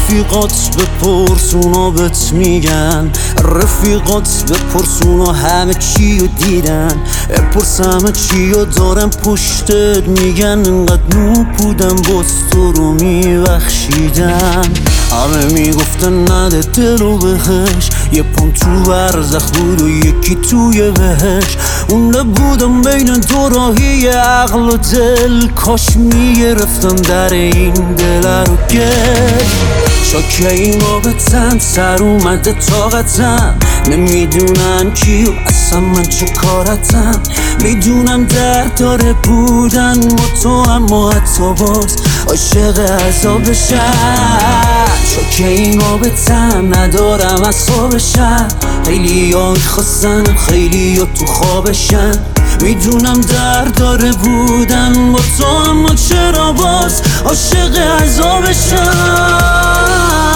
رفیقات بپرس اونا بهت میگن، رفیقات بپرس اونا همه چی رو دیدن، بپرس همه چی رو دارن پشتت میگن، انقدر نوب بودن باز تو رو میبخشیدن. همه میگفتن نده دلو بهش، یه پام تو برزخ بود و یکی توی بهش. اونده بودم بین دو راهی عقل و دل، کاش میگرفتم در این دل رو گل. شاکه این بابتم سر اومده طاقتم، نمیدونن کیو اصلا من چه کارتم. میدونم درد داره بودن با تو، اما حتی باز عاشق عذابشم. شاکه این بابتم ندارم اعصابشم، خیلی ها میخواستن خیلی ها تو خوابشن. میدونم درد داره بودن با تو، اما چرا باز عاشق عذابشم.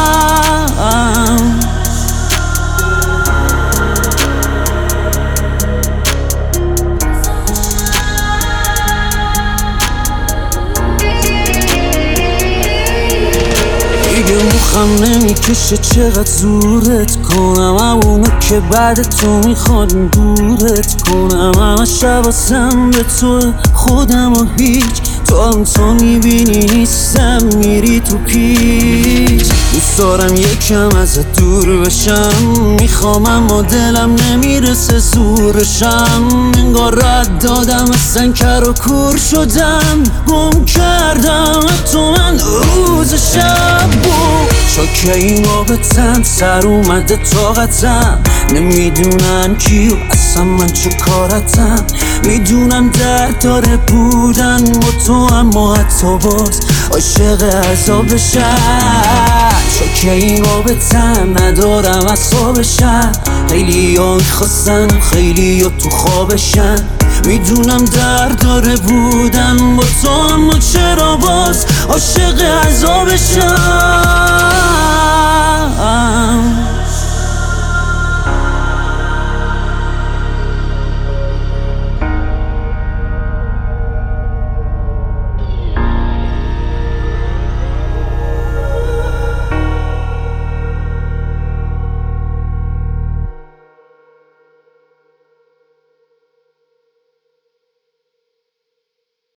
دیگه مخم نمیکشه چقدر زورت کنم، اونو که بعد تو میخواد دورت کنم. همه شباسم به تو خودم و هیچ، تو هم تو میبینی نیستم میری تو پیچ. دوست دارم یکم ازت دور بشم، میخوام اما دلم نمیرسه زورشم. انگار رد دادم اصلا کر و کور شدم، گم کردم تو من روز شب بود. شاکه این بابتم سر اومده طاقتم، نمیدونن کیو اصلا من چه کارتم. میدونم درد داره بودن با تو، اما حتی باز عاشق عذابشم. شاکه این بابتم ندارم اعصابشم، خیلی ها میخواستن خیلی ها تو خوابشن. میدونم درد داره بودن با تو، اما چرا باز عاشق عذابشم.